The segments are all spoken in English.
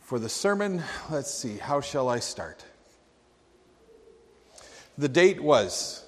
For the sermon, let's see, how shall I start? The date was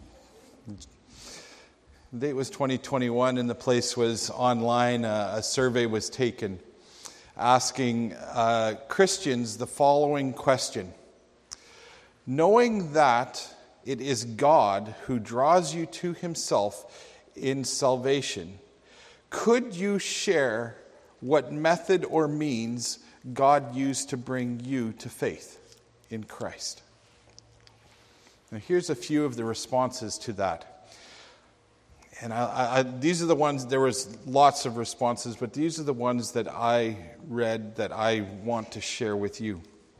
2021 and the place was online. A survey was taken asking Christians the following question. Knowing that it is God who draws you to himself in salvation, could you share what method or means God used to bring you to faith in Christ? Now, here's a few of the responses to that. And these are the ones, there was lots of responses, but these are the ones that I read that I want to share with you.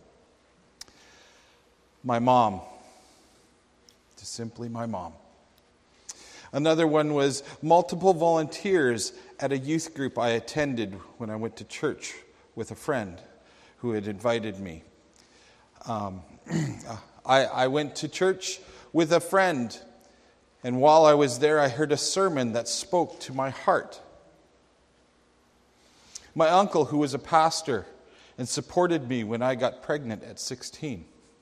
My mom. Just simply my mom. Another one was multiple volunteers at a youth group I attended when I went to church with a friend who had invited me. I went to church with a friend, and while I was there, I heard a sermon that spoke to my heart. My uncle, who was a pastor and supported me when I got pregnant at 16.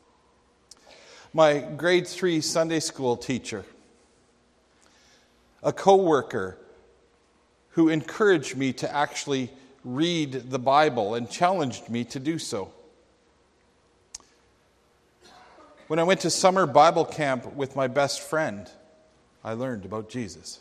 My grade 3 Sunday school teacher. A co-worker who encouraged me to actually read the Bible and challenged me to do so. When I went to summer Bible camp with my best friend, I learned about Jesus.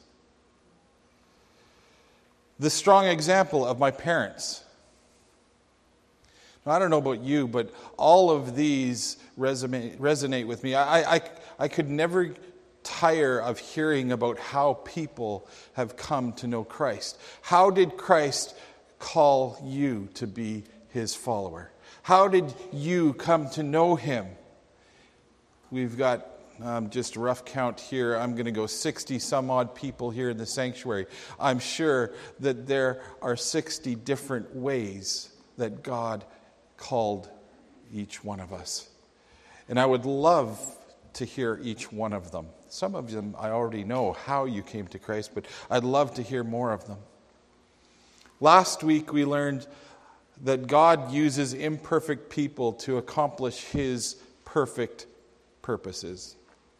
The strong example of my parents. Now, I don't know about you, but all of these resonate with me. I could never tire of hearing about how people have come to know Christ. How did Christ call you to be his follower? How did you come to know him? We've got just a rough count here. I'm going to go 60 some odd people here in the sanctuary. I'm sure that there are 60 different ways that God called each one of us. And I would love to hear each one of them. Some of them I already know how you came to Christ, but I'd love to hear more of them. Last week we learned that God uses imperfect people to accomplish his perfect purposes.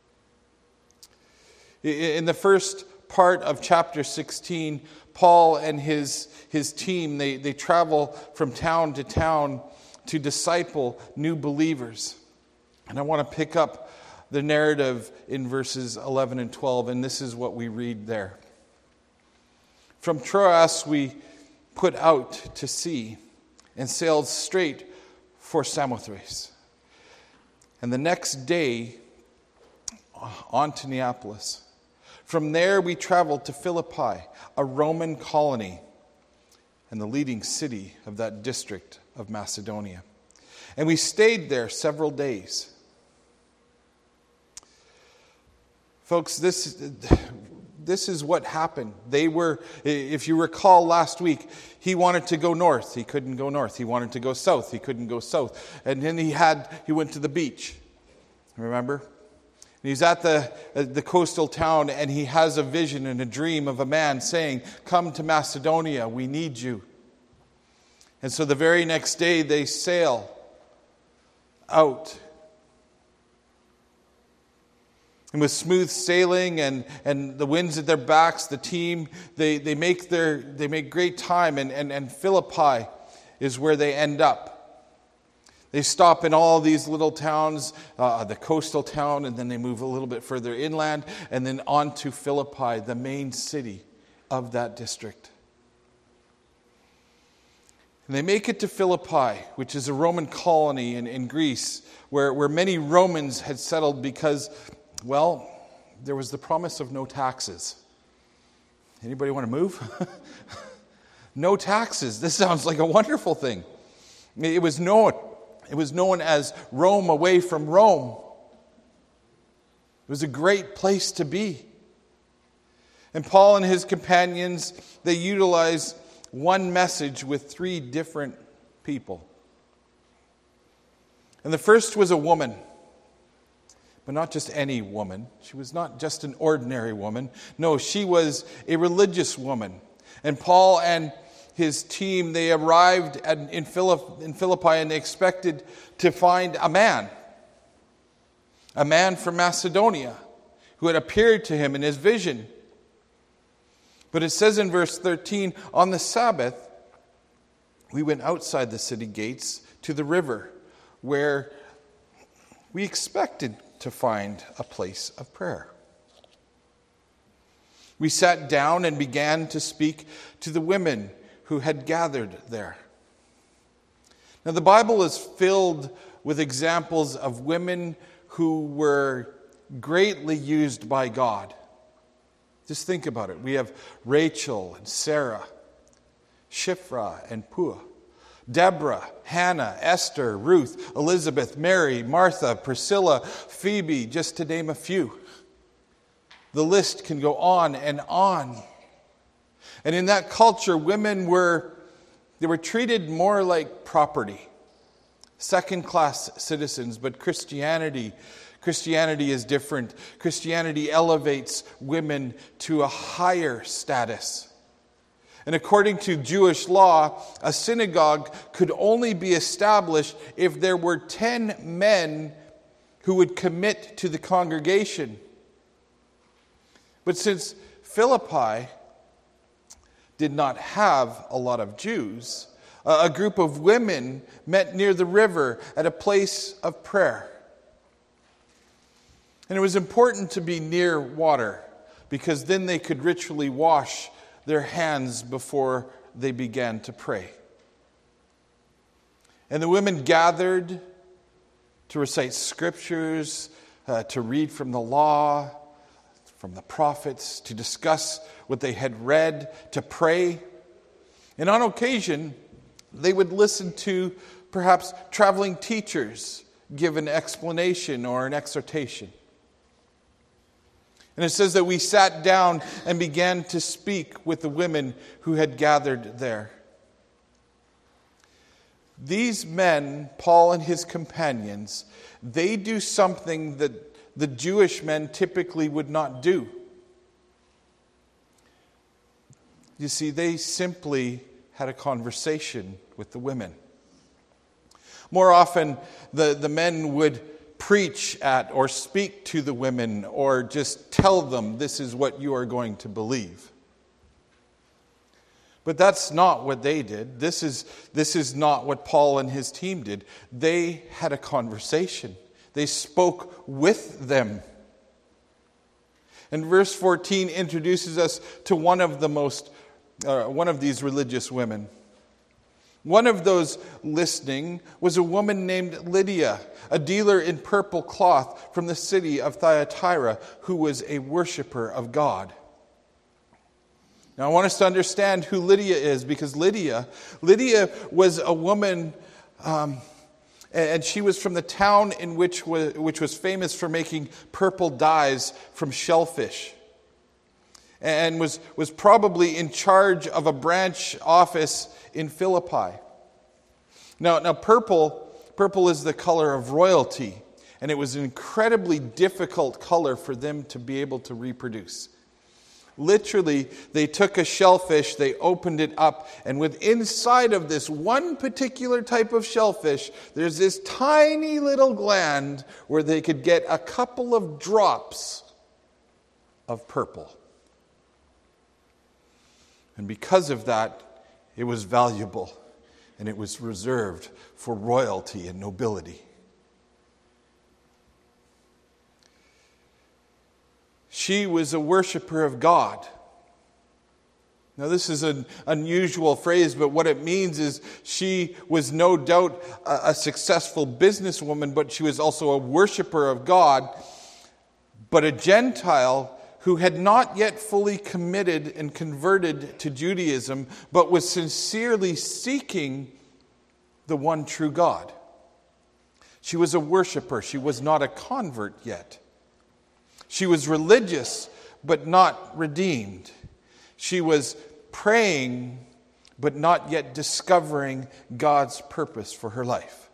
In the first part of chapter 16, Paul and his team, they travel from town to town to disciple new believers. And I want to pick up the narrative in verses 11 and 12, and this is what we read there. From Troas we put out to sea and sailed straight for Samothrace. And the next day on to Neapolis. From there we traveled to Philippi, a Roman colony and the leading city of that district of Macedonia. And we stayed there several days. Folks, this is what happened. They were, if you recall last week, he wanted to go north. He couldn't go north. He wanted to go south. He couldn't go south. And then he went to the beach. Remember? And he's at the coastal town, and he has a vision and a dream of a man saying, "Come to Macedonia, we need you." And so the very next day they sail out. And with smooth sailing and the winds at their backs, the team, they make great time, and Philippi is where they end up. They stop in all these little towns, the coastal town, and then they move a little bit further inland, and then on to Philippi, the main city of that district. And they make it to Philippi, which is a Roman colony in Greece, where many Romans had settled because, well, there was the promise of no taxes. Anybody want to move? No taxes. This sounds like a wonderful thing. It was known as Rome away from Rome. It was a great place to be. And Paul and his companions, they utilize one message with 3 different people. And the first was a woman. But not just any woman. She was not just an ordinary woman. No, she was a religious woman. And Paul and his team, they arrived in Philippi, and they expected to find a man from Macedonia who had appeared to him in his vision. But it says in verse 13, on the Sabbath, we went outside the city gates to the river, where we expected to find a place of prayer. We sat down and began to speak to the women who had gathered there. Now, the Bible is filled with examples of women who were greatly used by God. Just think about it. We have Rachel and Sarah, Shiphrah and Puah, Deborah, Hannah, Esther, Ruth, Elizabeth, Mary, Martha, Priscilla, Phoebe, just to name a few. The list can go on and on. And in that culture, women were treated more like property, second-class citizens. But Christianity is different. Christianity elevates women to a higher status. And according to Jewish law, a synagogue could only be established if there were 10 men who would commit to the congregation. But since Philippi did not have a lot of Jews, a group of women met near the river at a place of prayer. And it was important to be near water, because then they could ritually wash their hands before they began to pray. And the women gathered to recite scriptures, to read from the law, from the prophets, to discuss what they had read, to pray. And on occasion, they would listen to perhaps traveling teachers give an explanation or an exhortation. And it says that we sat down and began to speak with the women who had gathered there. These men, Paul and his companions, they do something that the Jewish men typically would not do. You see, they simply had a conversation with the women. More often, the men would preach at or speak to the women, or just tell them, this is what you are going to believe. But that's not what they did. This is not what Paul and his team did. They had a conversation. They spoke with them. And verse 14 introduces us to one of these religious women. One of those listening was a woman named Lydia, a dealer in purple cloth from the city of Thyatira, who was a worshiper of God. Now I want us to understand who Lydia is, because Lydia was a woman, and she was from the town in which was famous for making purple dyes from shellfish, and was probably in charge of a branch office in Philippi. Now purple is the color of royalty, and it was an incredibly difficult color for them to be able to reproduce. Literally, they took a shellfish, they opened it up, and inside of this one particular type of shellfish, there's this tiny little gland where they could get a couple of drops of purple. And because of that, it was valuable, and it was reserved for royalty and nobility. She was a worshiper of God. Now, this is an unusual phrase, but what it means is she was no doubt a successful businesswoman, but she was also a worshiper of God, but a Gentile who had not yet fully committed and converted to Judaism, but was sincerely seeking the one true God. She was a worshiper. She was not a convert yet. She was religious, but not redeemed. She was praying, but not yet discovering God's purpose for her life.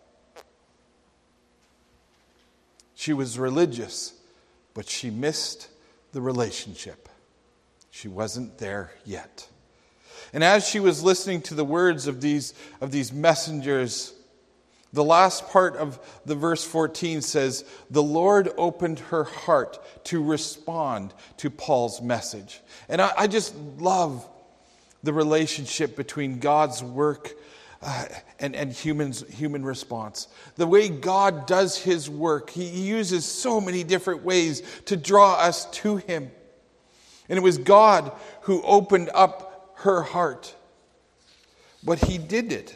She was religious, but she missed the relationship. She wasn't there yet. And as she was listening to the words of these messengers, the last part of the verse 14 says, the Lord opened her heart to respond to Paul's message. And I just love the relationship between God's work and human response. The way God does his work, he uses so many different ways to draw us to him. And it was God who opened up her heart. But he did it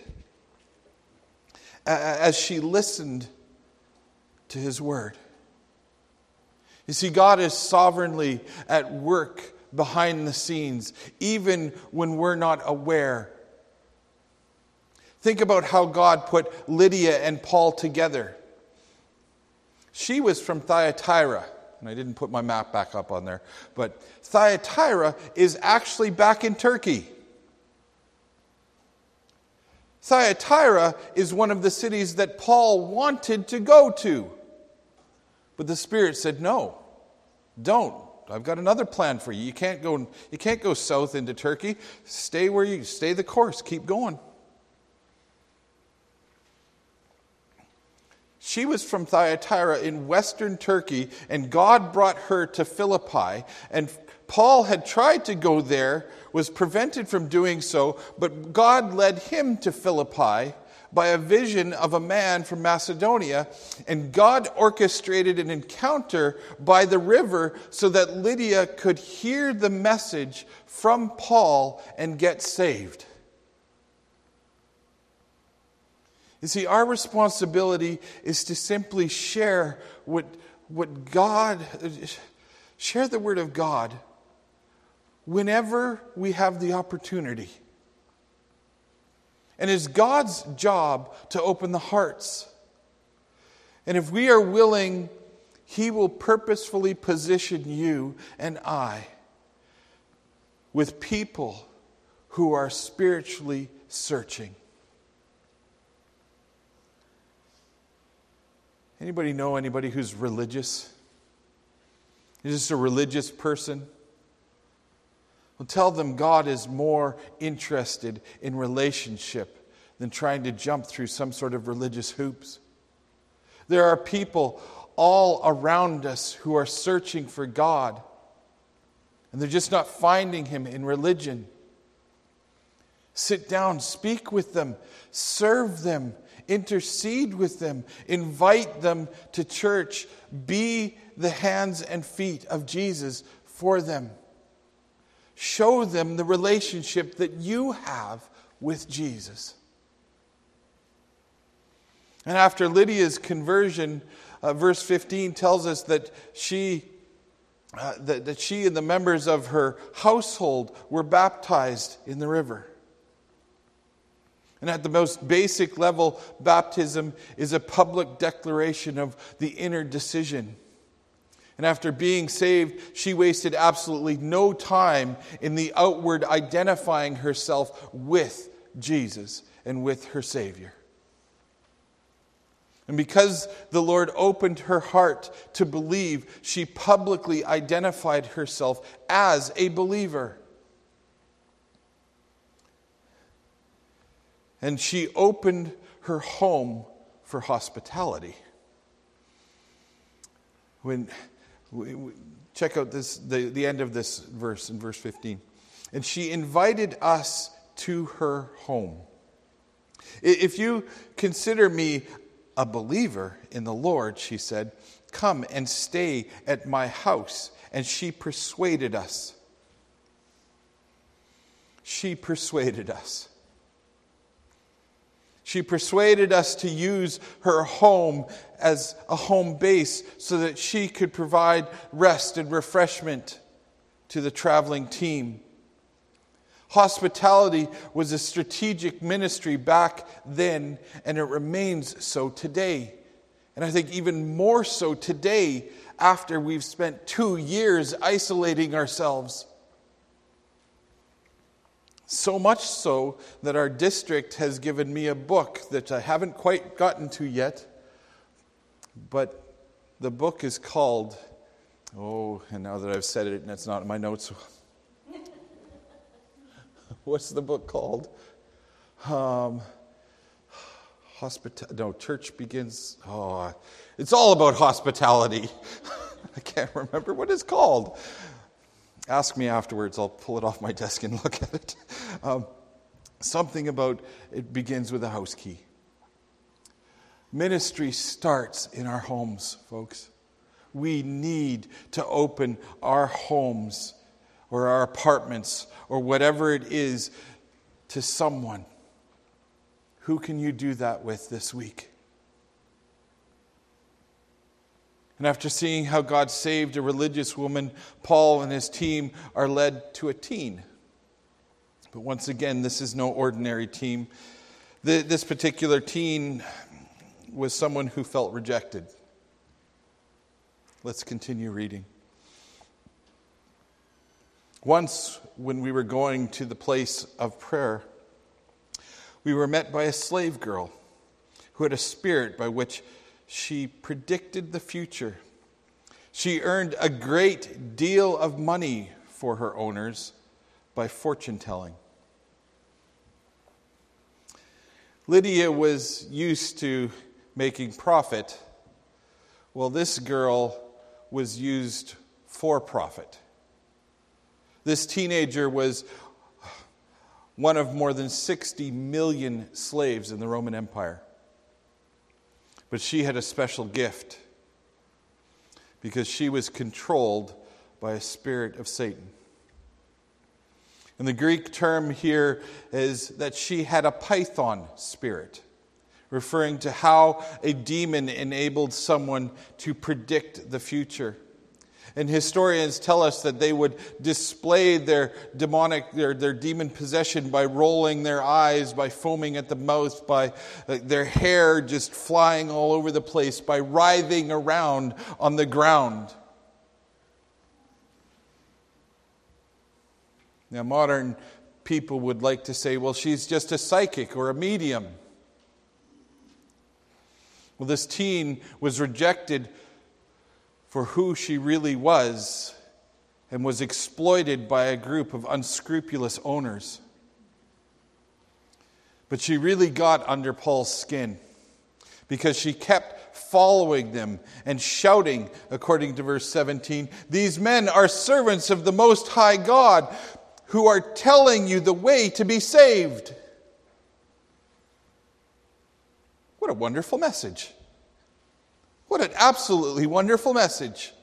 as she listened to his word. You see, God is sovereignly at work behind the scenes, even when we're not aware. Think about how God put Lydia and Paul together. She was from Thyatira, and I didn't put my map back up on there, but Thyatira is actually back in Turkey. Thyatira is one of the cities that Paul wanted to go to. But the Spirit said, no, don't. I've got another plan for you. You can't go south into Turkey. Stay the course. Keep going. She was from Thyatira in western Turkey, and God brought her to Philippi. And Paul had tried to go there, was prevented from doing so, but God led him to Philippi by a vision of a man from Macedonia, and God orchestrated an encounter by the river so that Lydia could hear the message from Paul and get saved. You see, our responsibility is to simply share share the Word of God whenever we have the opportunity. And it's God's job to open the hearts. And if we are willing, He will purposefully position you and I with people who are spiritually searching. Anybody know anybody who's religious? Is just a religious person? Well, tell them God is more interested in relationship than trying to jump through some sort of religious hoops. There are people all around us who are searching for God, and they're just not finding Him in religion. Sit down, speak with them, serve them, intercede with them, invite them to church, be the hands and feet of Jesus for them. Show them the relationship that you have with Jesus. And after Lydia's conversion, verse 15 tells us that she and the members of her household were baptized in the river. And at the most basic level, baptism is a public declaration of the inner decision. And after being saved, she wasted absolutely no time in the outward identifying herself with Jesus and with her Savior. And because the Lord opened her heart to believe, she publicly identified herself as a believer. And she opened her home for hospitality. When we check out the end of this verse in verse 15. And she invited us to her home. If you consider me a believer in the Lord, she said, come and stay at my house. And she persuaded us. She persuaded us. She persuaded us to use her home as a home base so that she could provide rest and refreshment to the traveling team. Hospitality was a strategic ministry back then, and it remains so today. And I think even more so today, after we've spent 2 years isolating ourselves. So much so that our district has given me a book that I haven't quite gotten to yet. But the book is called, and now that I've said it and it's not in my notes. What's the book called? Church Begins. Oh, it's all about hospitality. I can't remember what it's called. Ask me afterwards. I'll pull it off my desk and look at it. Something about it begins with a house key. Ministry starts in our homes, folks. We need to open our homes or our apartments or whatever it is to someone. Who can you do that with this week? And after seeing how God saved a religious woman, Paul and his team are led to a teen. But once again, this is no ordinary teen. This particular teen was someone who felt rejected. Let's continue reading. Once, when we were going to the place of prayer, we were met by a slave girl who had a spirit by which she predicted the future. She earned a great deal of money for her owners by fortune telling. Lydia was used to making profit. Well, this girl was used for profit. This teenager was one of more than 60 million slaves in the Roman Empire. But she had a special gift because she was controlled by a spirit of Satan. And the Greek term here is that she had a python spirit, referring to how a demon enabled someone to predict the future. And historians tell us that they would display their demon possession by rolling their eyes, by foaming at the mouth, by their hair just flying all over the place, by writhing around on the ground. Now, modern people would like to say, well, she's just a psychic or a medium. Well, this teen was rejected for who she really was and was exploited by a group of unscrupulous owners. But she really got under Paul's skin because she kept following them and shouting, according to verse 17, "These men are servants of the Most High God who are telling you the way to be saved." What a wonderful message. What an absolutely wonderful message.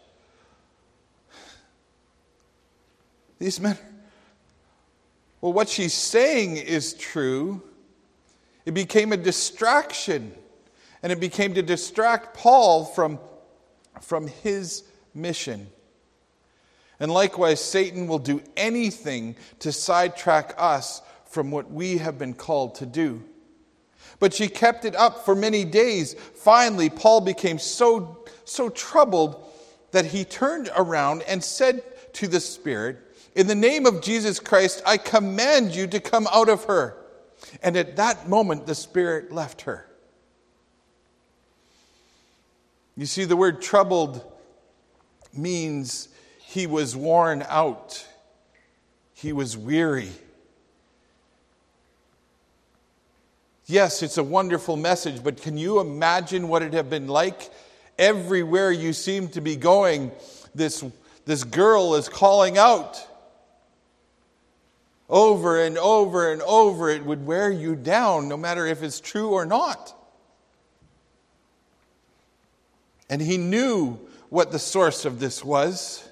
These men, well, what she's saying is true. It became a distraction, and it became to distract Paul from his mission. And likewise, Satan will do anything to sidetrack us from what we have been called to do. But she kept it up for many days. Finally, Paul became so troubled that he turned around and said to the spirit, "In the name of Jesus Christ, I command you to come out of her." And at that moment, the spirit left her. You see, the word troubled means he was worn out. He was weary. Yes, it's a wonderful message, but can you imagine what it had been like? Everywhere you seem to be going, this girl is calling out. Over and over and over, it would wear you down, no matter if it's true or not. And he knew what the source of this was.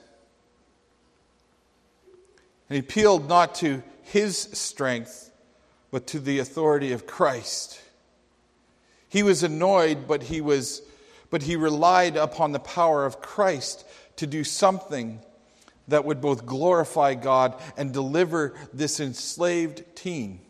And he appealed not to his strength, but to the authority of Christ. He was annoyed, but he relied upon the power of Christ to do something that would both glorify God and deliver this enslaved teen.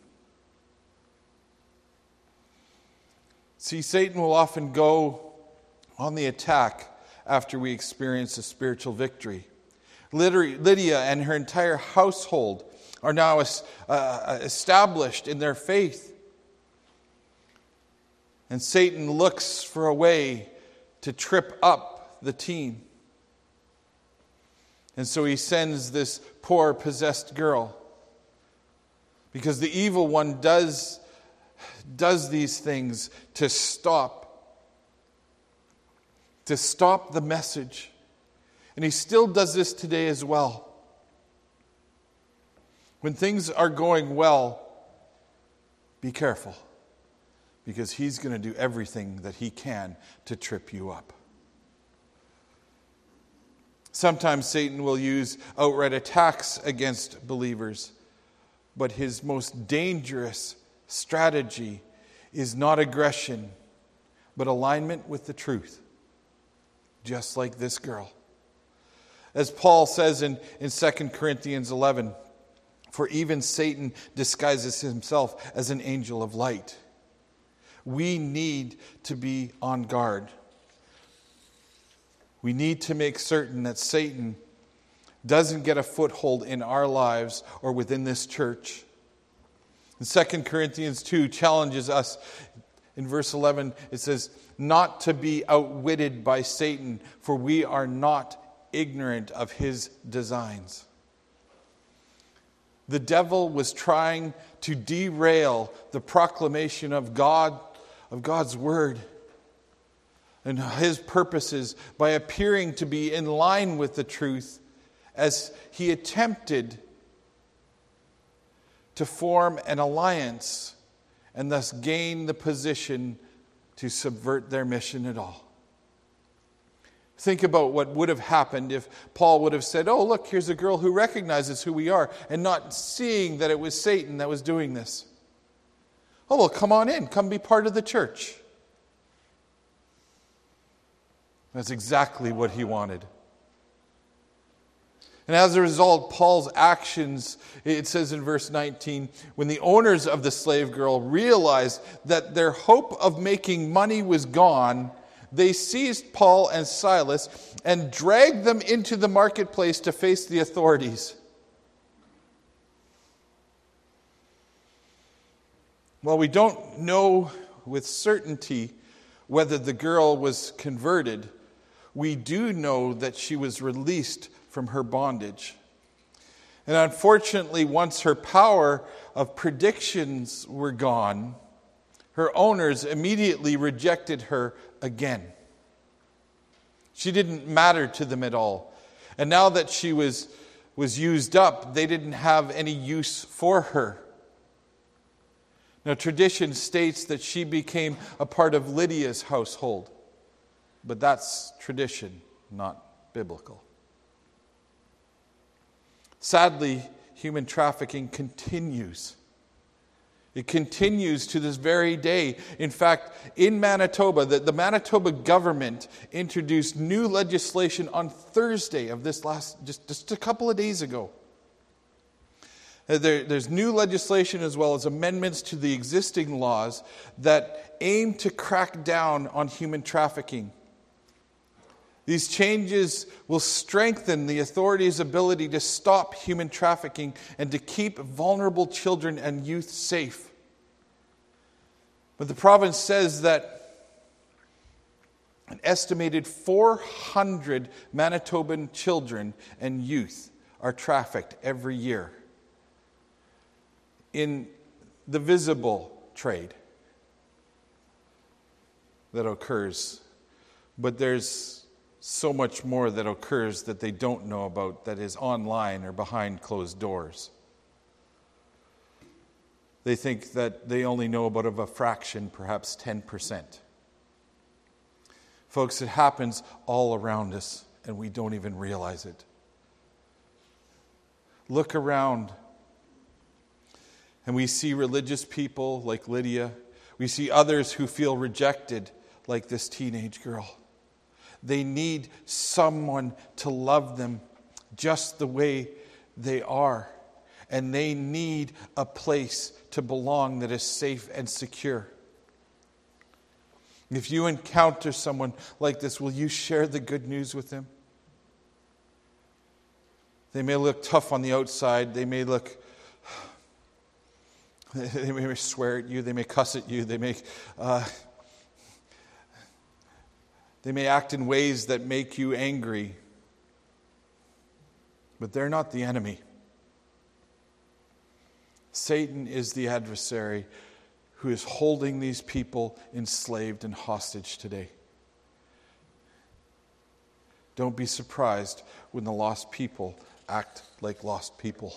See, Satan will often go on the attack after we experience a spiritual victory. Lydia and her entire household are now established in their faith. And Satan looks for a way to trip up the teen. And so he sends this poor possessed girl Because the evil one does these things to stop the message. And he still does this today as well. When things are going well, be careful, because he's going to do everything that he can to trip you up. Sometimes Satan will use outright attacks against believers, but his most dangerous strategy is not aggression, but alignment with the truth, just like this girl. As Paul says in 2 Corinthians 11, for even Satan disguises himself as an angel of light. We need to be on guard. We need to make certain that Satan doesn't get a foothold in our lives or within this church. And 2 Corinthians 2 challenges us. In verse 11, it says, not to be outwitted by Satan, for we are not ignorant of his designs. The devil was trying to derail the proclamation of God's word and his purposes by appearing to be in line with the truth as he attempted to form an alliance and thus gain the position to subvert their mission at all. Think about what would have happened if Paul would have said, oh, look, here's a girl who recognizes who we are, and not seeing that it was Satan that was doing this. Oh, well, come on in. Come be part of the church. That's exactly what he wanted. And as a result, Paul's actions, it says in verse 19, when the owners of the slave girl realized that their hope of making money was gone, they seized Paul and Silas and dragged them into the marketplace to face the authorities. While we don't know with certainty whether the girl was converted, we do know that she was released from her bondage. And unfortunately, once her power of predictions were gone, her owners immediately rejected her again. She didn't matter to them at all. And now that she was used up, they didn't have any use for her. Now, tradition states that she became a part of Lydia's household. But that's tradition, not biblical. Sadly, human trafficking continues. It continues to this very day. In fact, in Manitoba, the Manitoba government introduced new legislation on Thursday of this just a couple of days ago. There's new legislation as well as amendments to the existing laws that aim to crack down on human trafficking. These changes will strengthen the authorities' ability to stop human trafficking and to keep vulnerable children and youth safe. But the province says that an estimated 400 Manitoban children and youth are trafficked every year in the visible trade that occurs. But there's so much more that occurs that they don't know about, that is online or behind closed doors. They think that they only know about a fraction, perhaps 10%. Folks, it happens all around us, and we don't even realize it. Look around, and we see religious people like Lydia. We see others who feel rejected, like this teenage girl. They need someone to love them just the way they are. And they need a place to belong that is safe and secure. If you encounter someone like this, will you share the good news with them? They may look tough on the outside. They may swear at you. They may cuss at you. They may act in ways that make you angry. But they're not the enemy. Satan is the adversary who is holding these people enslaved and hostage today. Don't be surprised when the lost people act like lost people.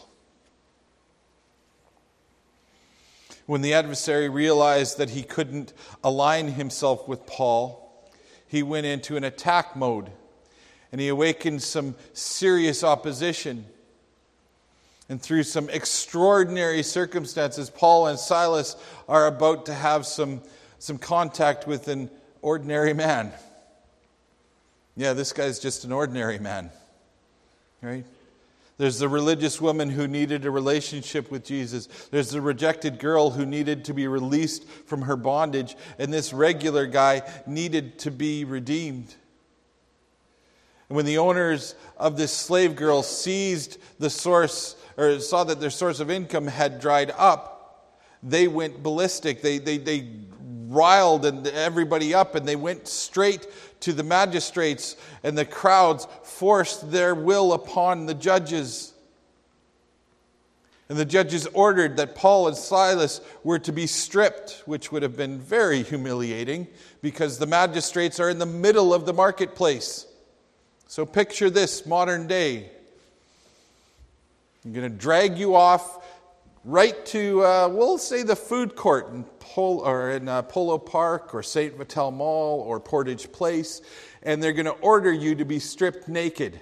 When the adversary realized that he couldn't align himself with Paul, he went into an attack mode, and he awakened some serious opposition. And through some extraordinary circumstances, Paul and Silas are about to have some contact with an ordinary man. Yeah, this guy's just an ordinary man, right? There's the religious woman who needed a relationship with Jesus. There's the rejected girl who needed to be released from her bondage. And this regular guy needed to be redeemed. And when the owners of this slave girl seized the source, or saw that their source of income had dried up, they went ballistic. They riled everybody up, and they went straight to the magistrates, and the crowds forced their will upon the judges. And the judges ordered that Paul and Silas were to be stripped, which would have been very humiliating because the magistrates are in the middle of the marketplace. So picture this modern day. I'm going to drag you off right to, we'll say, the food court in Polo Park or St. Vital Mall or Portage Place, and they're going to order you to be stripped naked.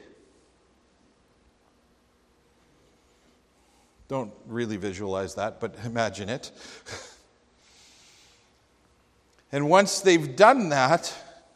Don't really visualize that, but imagine it. And once they've done that,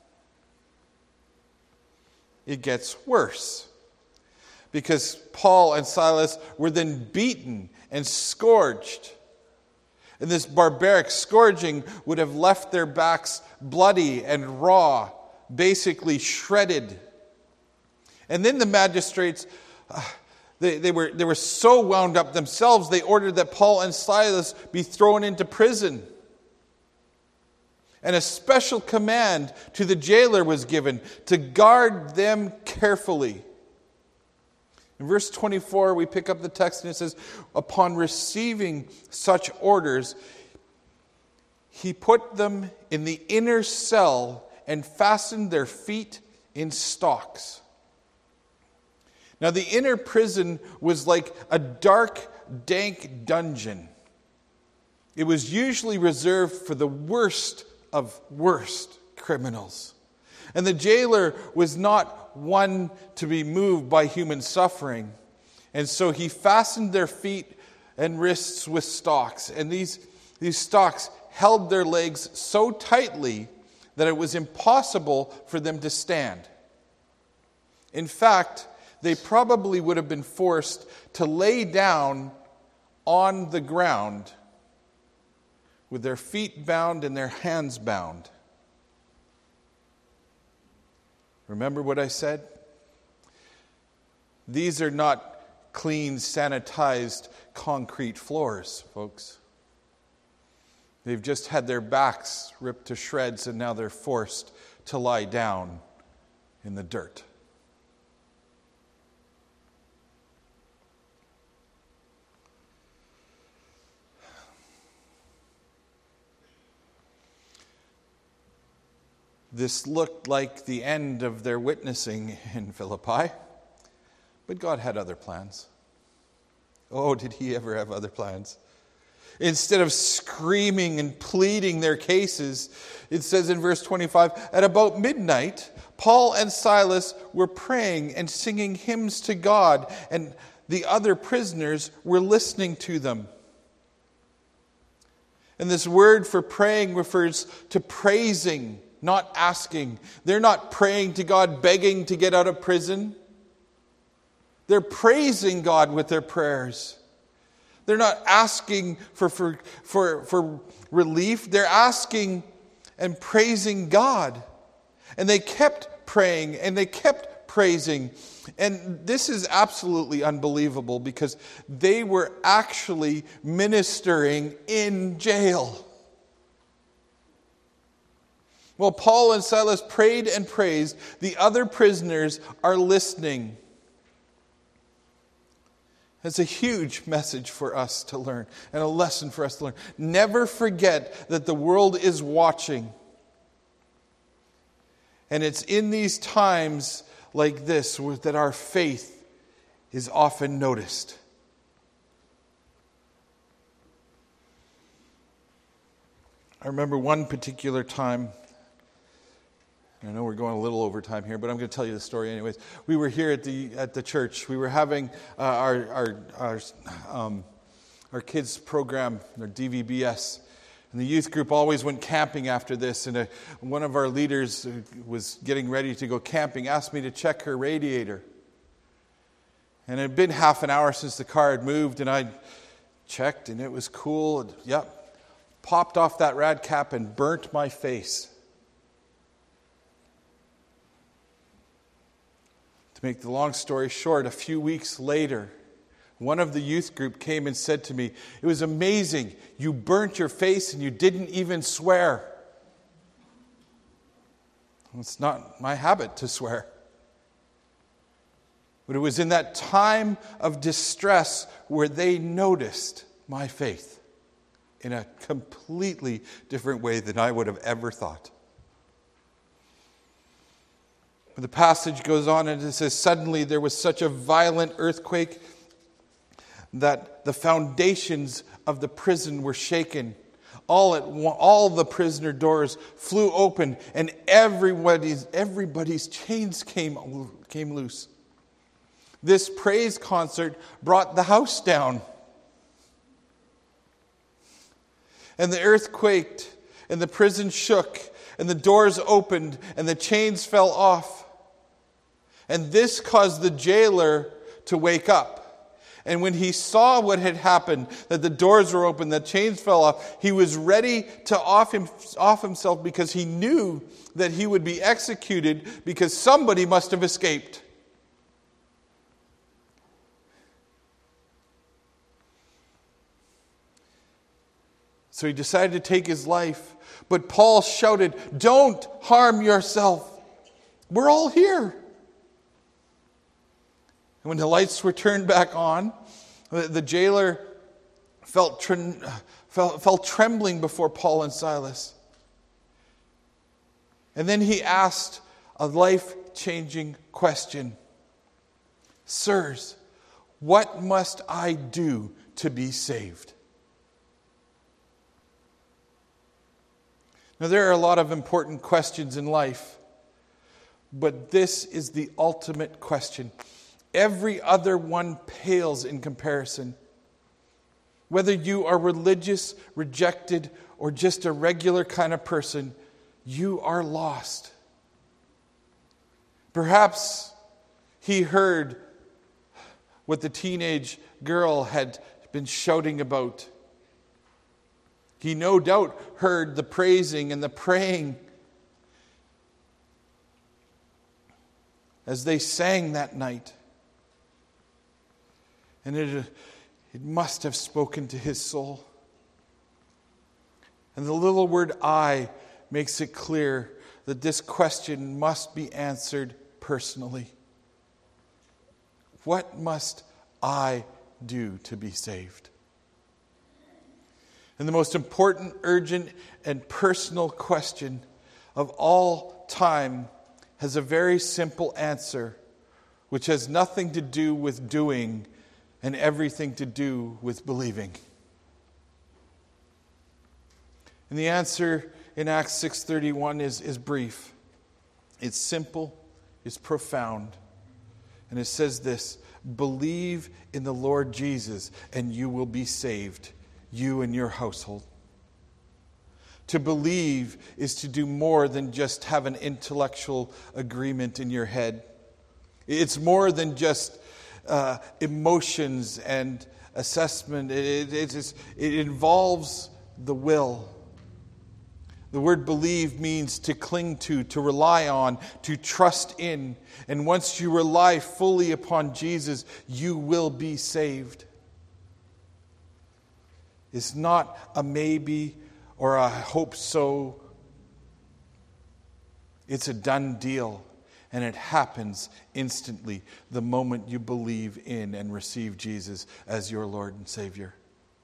it gets worse. Because Paul and Silas were then beaten and scourged. And this barbaric scourging would have left their backs bloody and raw, basically shredded. And then the magistrates, they were so wound up themselves, they ordered that Paul and Silas be thrown into prison. And a special command to the jailer was given to guard them carefully. In verse 24, we pick up the text and it says, upon receiving such orders, he put them in the inner cell and fastened their feet in stocks. Now, the inner prison was like a dark, dank dungeon. It was usually reserved for the worst of worst criminals. And the jailer was not one to be moved by human suffering. And so he fastened their feet and wrists with stocks. And these stocks held their legs so tightly that it was impossible for them to stand. In fact, they probably would have been forced to lay down on the ground with their feet bound and their hands bound. Remember what I said? These are not clean, sanitized concrete floors, folks. They've just had their backs ripped to shreds and now they're forced to lie down in the dirt. This looked like the end of their witnessing in Philippi, but God had other plans. Oh, did he ever have other plans? Instead of screaming and pleading their cases, it says in verse 25, at about midnight, Paul and Silas were praying and singing hymns to God, and the other prisoners were listening to them. And this word for praying refers to praising, not asking. They're not praying to God, begging to get out of prison. They're praising God with their prayers. They're not asking for relief. They're asking and praising God. And they kept praying and they kept praising. And this is absolutely unbelievable because they were actually ministering in jail. While Paul and Silas prayed and praised, the other prisoners are listening. It's a huge message for us to learn and a lesson for us to learn. Never forget that the world is watching. And it's in these times like this that our faith is often noticed. I remember one particular time, I know we're going a little over time here, but I'm going to tell you the story anyways. We were here at the church. We were having our kids program, our DVBS. And the youth group always went camping after this. And one of our leaders was getting ready to go camping, asked me to check her radiator. And it had been half an hour since the car had moved, and I checked, and it was cool. And, yep. Popped off that rad cap and burnt my face. To make the long story short, a few weeks later, one of the youth group came and said to me, "It was amazing. You burnt your face and you didn't even swear." It's not my habit to swear. But it was in that time of distress where they noticed my faith in a completely different way than I would have ever thought. But the passage goes on and it says, "Suddenly there was such a violent earthquake that the foundations of the prison were shaken. All the prisoner doors flew open, and everybody's chains came loose. This praise concert brought the house down. And the earth quaked, and the prison shook, and the doors opened, and the chains fell off. And this caused the jailer to wake up. And when he saw what had happened, that the doors were open, the chains fell off, he was ready to off himself because he knew that he would be executed because somebody must have escaped. So he decided to take his life. But Paul shouted, "Don't harm yourself. We're all here." And when the lights were turned back on, the jailer fell trembling before Paul and Silas. And then he asked a life-changing question. "Sirs, what must I do to be saved?" Now, there are a lot of important questions in life, but this is the ultimate question. Every other one pales in comparison. Whether you are religious, rejected, or just a regular kind of person, you are lost. Perhaps he heard what the teenage girl had been shouting about. He no doubt heard the praising and the praying as they sang that night. And it must have spoken to his soul. And the little word "I" makes it clear that this question must be answered personally. What must I do to be saved? And the most important, urgent, and personal question of all time has a very simple answer, which has nothing to do with doing and everything to do with believing. And the answer in Acts 6:31 is brief. It's simple, it's profound. And it says this: "Believe in the Lord Jesus, and you will be saved, you and your household." To believe is to do more than just have an intellectual agreement in your head. It's more than just emotions and assessment. It involves the will. The word believe means to cling to rely on, to trust in. And once you rely fully upon Jesus, you will be saved. It's not a maybe or a hope so. It's a done deal. And it happens instantly the moment you believe in and receive Jesus as your Lord and Savior.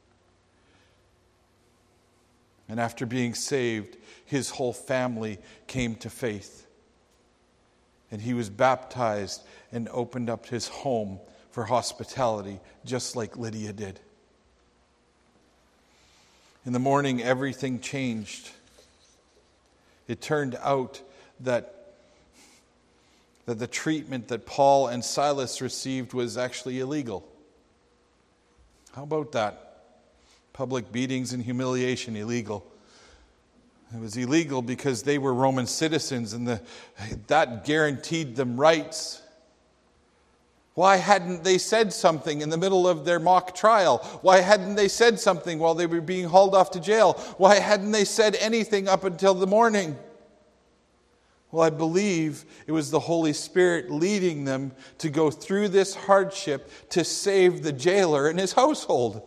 And after being saved, his whole family came to faith. And he was baptized and opened up his home for hospitality, just like Lydia did. In the morning, everything changed. It turned out that the treatment that Paul and Silas received was actually illegal. How about that? Public beatings and humiliation, illegal. It was illegal because they were Roman citizens, and that guaranteed them rights. Why hadn't they said something in the middle of their mock trial? Why hadn't they said something while they were being hauled off to jail? Why hadn't they said anything up until the morning? Well, I believe it was the Holy Spirit leading them to go through this hardship to save the jailer and his household.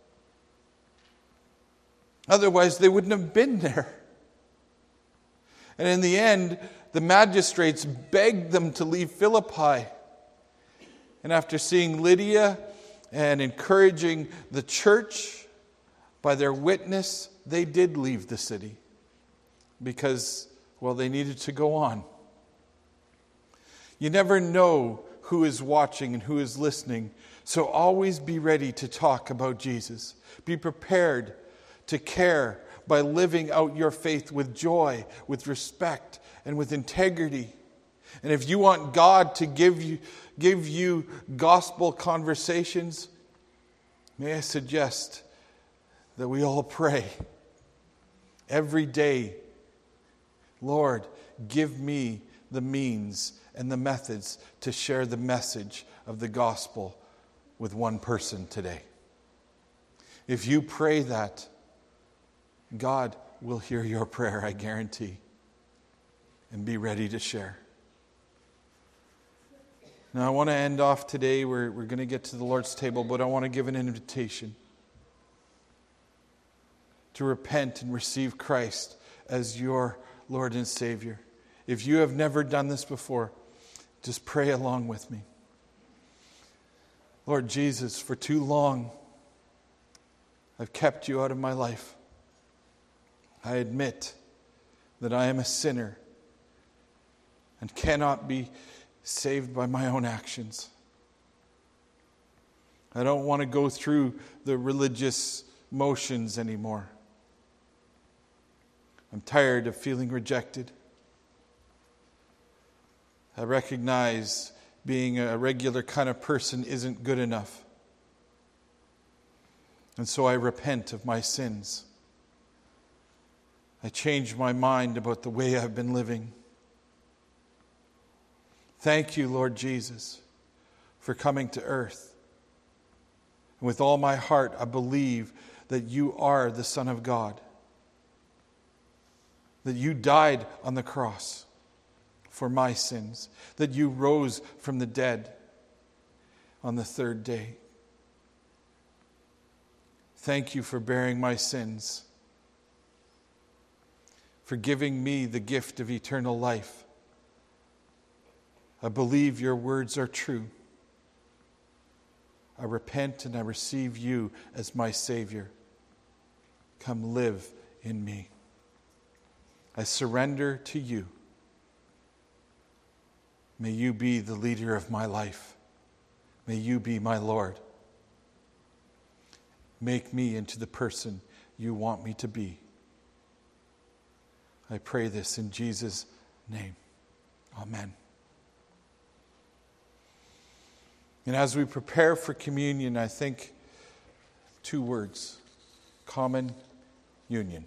Otherwise, they wouldn't have been there. And in the end, the magistrates begged them to leave Philippi. And after seeing Lydia and encouraging the church by their witness, they did leave the city because, well, they needed to go on. You never know who is watching and who is listening, so always be ready to talk about Jesus. Be prepared to care by living out your faith with joy, with respect, and with integrity. And if you want God to give you gospel conversations, may I suggest that we all pray every day, Lord, give me the means and the methods to share the message of the gospel with one person today. If you pray that, God will hear your prayer, I guarantee, and be ready to share. Now, I want to end off today. We're going to get to the Lord's table, but I want to give an invitation to repent and receive Christ as your Lord and Savior. If you have never done this before, just pray along with me. Lord Jesus, for too long, I've kept you out of my life. I admit that I am a sinner and cannot be saved by my own actions. I don't want to go through the religious motions anymore. I'm tired of feeling rejected. I recognize being a regular kind of person isn't good enough. And so I repent of my sins. I change my mind about the way I've been living. Thank you, Lord Jesus, for coming to earth. And with all my heart, I believe that you are the Son of God. That you died on the cross for my sins. That you rose from the dead on the third day. Thank you for bearing my sins. For giving me the gift of eternal life. I believe your words are true. I repent and I receive you as my Savior. Come live in me. I surrender to you. May you be the leader of my life. May you be my Lord. Make me into the person you want me to be. I pray this in Jesus' name. Amen. And as we prepare for communion, I think two words: common union.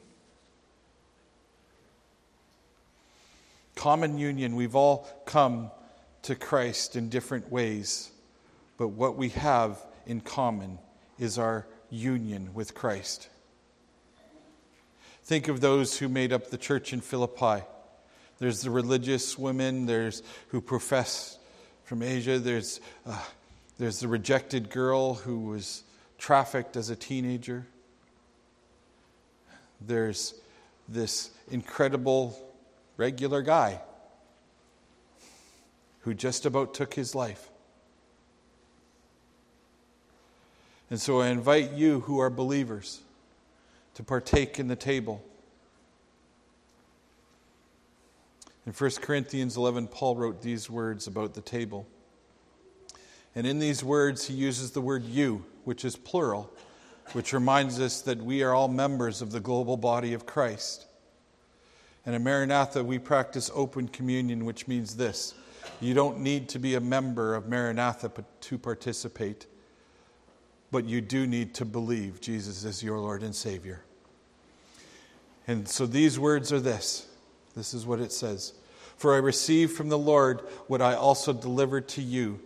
Common union. We've all come to Christ in different ways, but what we have in common is our union with Christ. Think of those who made up the church in Philippi. There's the religious women, there's who profess from Asia, there's the rejected girl who was trafficked as a teenager. There's this incredible regular guy. who just about took his life. And so I invite you who are believers to partake in the table. In 1 Corinthians 11, Paul wrote these words about the table. And in these words, he uses the word you, which is plural, which reminds us that we are all members of the global body of Christ. And in Maranatha, we practice open communion, which means this: you don't need to be a member of Maranatha to participate, but you do need to believe Jesus is your Lord and Savior. And so these words are this. This is what it says: "For I received from the Lord what I also delivered to you,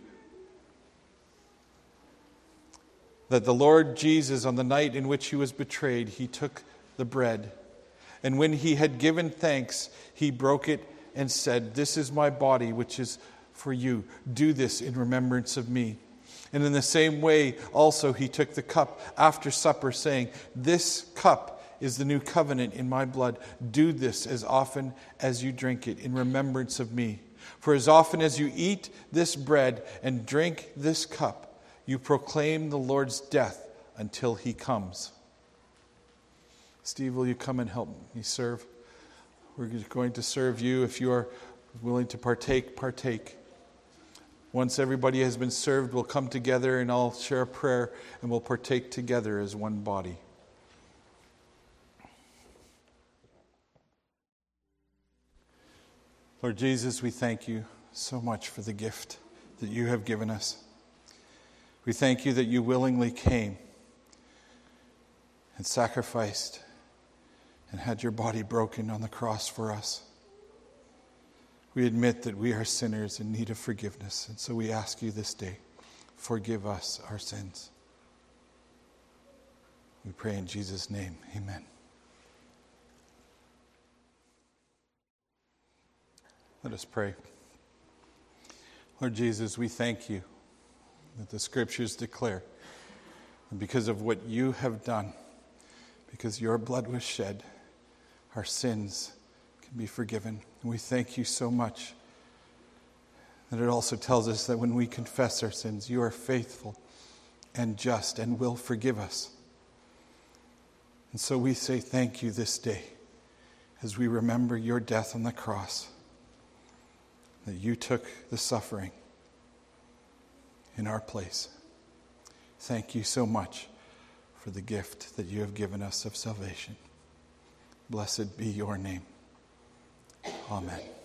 that the Lord Jesus, on the night in which he was betrayed, he took the bread. And when he had given thanks, he broke it and said, 'This is my body, which is for you. Do this in remembrance of me.' And in the same way also he took the cup after supper, saying, 'This cup is the new covenant in my blood. Do this as often as you drink it in remembrance of me. For as often as you eat this bread and drink this cup, you proclaim the Lord's death until he comes.'" Steve, will you come and help me serve? We're going to serve you. If you are willing to partake. Once everybody has been served, we'll come together and I'll share a prayer and we'll partake together as one body. Lord Jesus, we thank you so much for the gift that you have given us. We thank you that you willingly came and sacrificed and had your body broken on the cross for us. We admit that we are sinners in need of forgiveness, and so we ask you this day, forgive us our sins. We pray in Jesus' name, amen. Let us pray. Lord Jesus, we thank you that the Scriptures declare that because of what you have done, because your blood was shed, our sins can be forgiven. And we thank you so much that it also tells us that when we confess our sins, you are faithful and just and will forgive us. And so we say thank you this day as we remember your death on the cross, that you took the suffering in our place. Thank you so much for the gift that you have given us of salvation. Blessed be your name. Amen.